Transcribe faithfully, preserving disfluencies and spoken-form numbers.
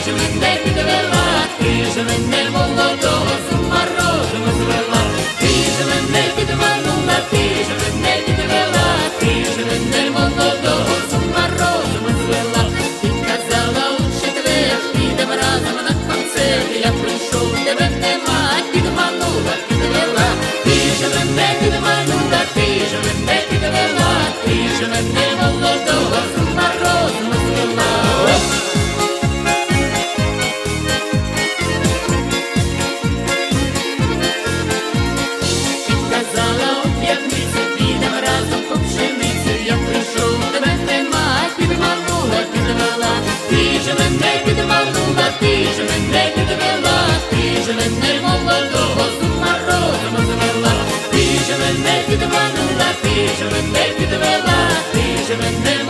ж мене підвела, ти ж мене молодого з ума розуму звела, ти ж мене підманула, ти ж мене підвела, ти ж мене молодого з ума розуму звела. Ти казала у четвер, підем разом на концерт, я прийшов, тебе нема, підманула, підвела, ти ж мене підманула, ти ж мене підвела, ти ж мене молодого з ума розуму звела. Ти ж мене підманула, ти ж мене підвела, ти ж мене молодого з ума розуму звела, ти ж мене підманула, ти ж мене підвела, ти ж мене